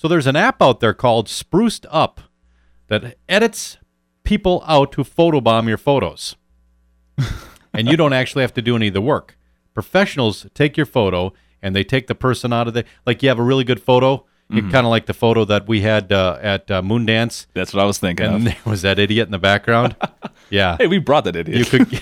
So there's an app out there called Spruced Up that edits people out to photobomb your photos. And you don't actually have to do any of the work. Professionals take your photo and they take the person out of the, like you have a really good photo, kind of like the photo that we had at Moondance. That's what I was thinking And of. there was that idiot in the background. Yeah. Hey, we brought that idiot. You could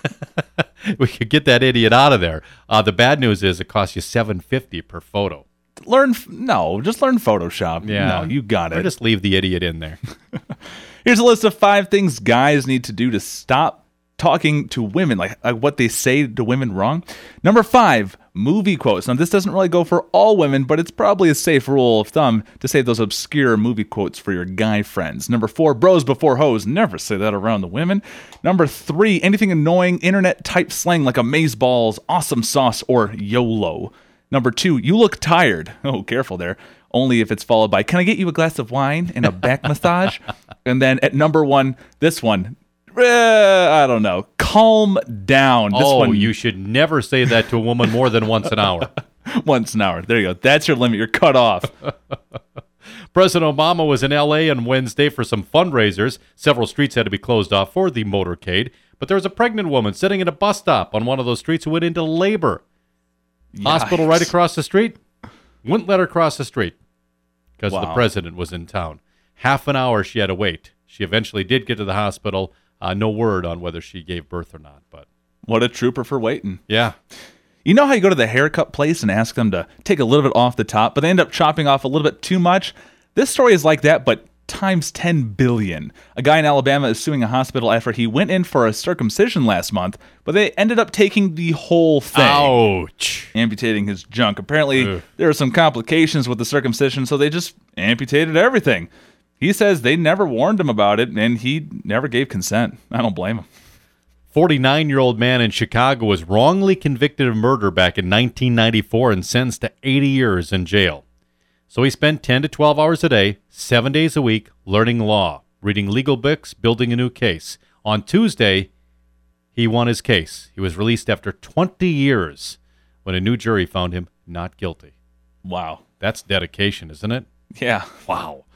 we could get that idiot out of there. The bad news is it costs you $750 per photo. Just learn Photoshop. Yeah. No, you got Or it. just leave the idiot in there. Here's a list of 5 things guys need to do to stop talking to women, like what they say to women wrong. Number 5, movie quotes. Now, this doesn't really go for all women, but it's probably a safe rule of thumb to say those obscure movie quotes for your guy friends. Number 4, bros before hoes. Never say that around the women. Number 3, anything annoying internet-type slang like amazeballs, awesome sauce, or YOLO. Number 2, you look tired. Oh, careful there. Only if it's followed by, can I get you a glass of wine and a back massage? And then at number 1, this one, I don't know. Calm down. This one, you should never say that to a woman more than once an hour. once an hour. There you go. That's your limit. You're cut off. President Obama was in L.A. on Wednesday for some fundraisers. Several streets had to be closed off for the motorcade. But there was a pregnant woman sitting at a bus stop on one of those streets who went into labor. Hospital right across the street. Wouldn't let her cross the street because the president was in town. Half an hour she had to wait. She eventually did get to the hospital. No word on whether she gave birth or not. But what a trooper for waiting. Yeah. You know how you go to the haircut place and ask them to take a little bit off the top, but they end up chopping off a little bit too much? This story is like that, but times 10 billion. A guy in Alabama is suing a hospital after he went in for a circumcision last month, but they ended up taking the whole thing. Ouch. Amputating his junk. Apparently, there were some complications with the circumcision, so they just amputated everything. He says they never warned him about it, and he never gave consent. I don't blame him. 49-year-old man in Chicago was wrongly convicted of murder back in 1994 and sentenced to 80 years in jail. So he spent 10 to 12 hours a day, 7 days a week, learning law, reading legal books, building a new case. On Tuesday, he won his case. He was released after 20 years when a new jury found him not guilty. Wow. That's dedication, isn't it? Yeah. Wow.